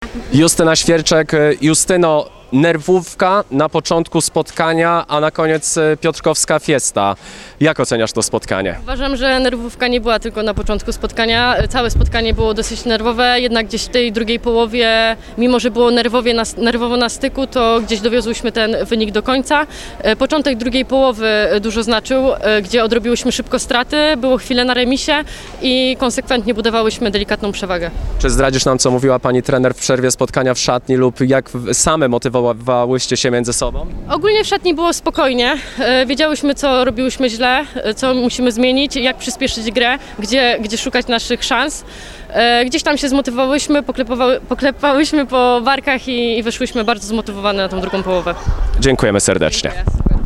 Justyna Świerczek. Justyno, nerwówka na początku spotkania, a na koniec piotrkowska fiesta. Jak oceniasz to spotkanie? Uważam, że nerwówka nie była tylko na początku spotkania. Całe spotkanie było dosyć nerwowe, jednak gdzieś w tej drugiej połowie, mimo że było nerwowo na styku, to gdzieś dowiozłyśmy ten wynik do końca. Początek drugiej połowy dużo znaczył, gdzie odrobiłyśmy szybko straty, było chwilę na remisie i konsekwentnie budowałyśmy delikatną przewagę. Czy zdradzisz nam, co mówiła pani trener w przerwie spotkania w szatni lub jak same motywowałyście się między sobą? Ogólnie w szatni było spokojnie, wiedziałyśmy, co robiłyśmy źle, co musimy zmienić, jak przyspieszyć grę, gdzie szukać naszych szans. Gdzieś tam się zmotywowałyśmy, poklepałyśmy po barkach i wyszłyśmy bardzo zmotywowane na tą drugą połowę. Dziękujemy serdecznie. Super.